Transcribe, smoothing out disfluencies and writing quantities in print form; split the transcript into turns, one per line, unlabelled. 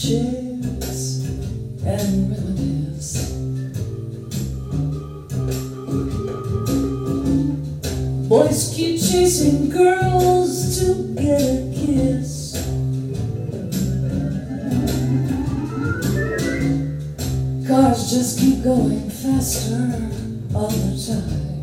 chicks and relatives. Boys keep chasing girls to get a kiss. Cars just keep going faster all the time.